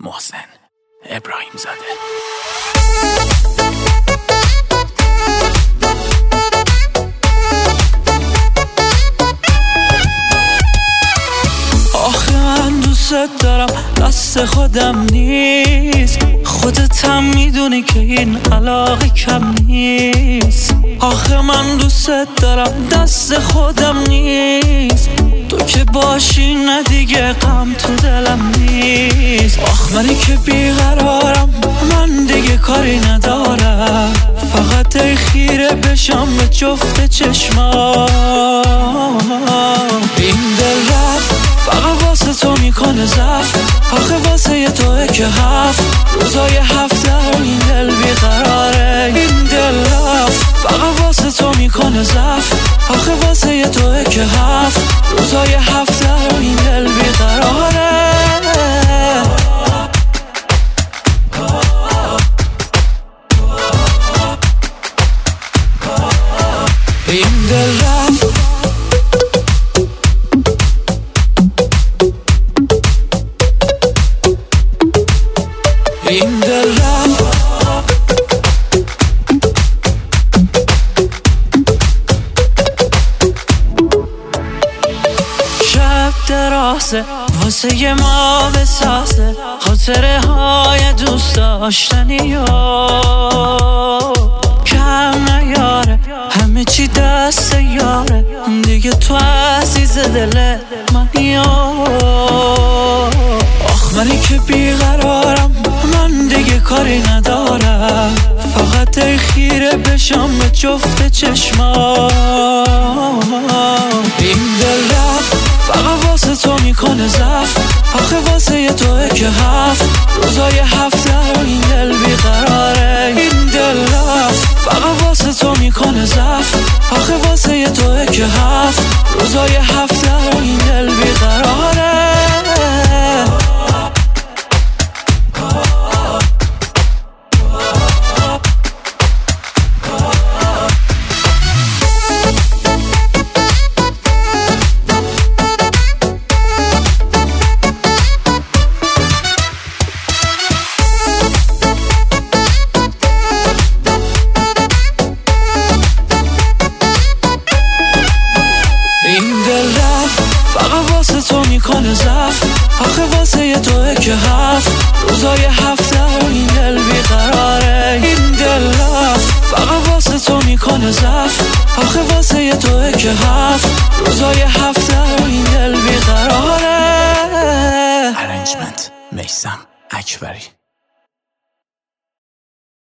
محسن ابراهیم زاده. آخه من دوست دارم، دست خودم نیست. خودت هم میدونی که این علاقه کم نیست. آخه من دوست دارم، دست خودم نیست. تو که باشی نه دیگه غم تو دلم نیست. آخ منی که بیقرارم، من دیگه کاری ندارم. فقط ای خیره بشم به جفت چشمام. این دل رفت فقط واسه تو میکنه زفت. آخه واسه یه توه که هفت روزای هفته این دل بیقراره. این دل رفت فقط واسه تو میکنه زفت. آخه واسه یه توه که هفت روزای هفته این دل بیقراره. این دل رفت این دل رفت شب درازه واسه یه ما بسازه خاطره های دوست داشتنی کم نیاره همه چی دست یاره دیگه تو عزیز دل منی. آخ منی که بیقرارم من دیگه کاری ندارم. فقط ای خیره بشم به جفت چشمام. این دل رفت فقط واسه تو میکنه زفت. آخه واسه یه توه که هفت روزای هفته این دل بیقراره. این دل رفت فقط واسه تو میکنه زفت. آخه واسه یه توه که هفت روزای هفته این دل بیقراره. این دل رفت فقط واسه تو میکنه زفت. آخه واسه یه توه که هفت روزای هفته این دل بیقراره. این دل رفت فقط واسه تو میکنه زفت. آخه واسه یه توه که هفت روزای هفته این دل بیقراره. ارنجمنت میثم اکبری.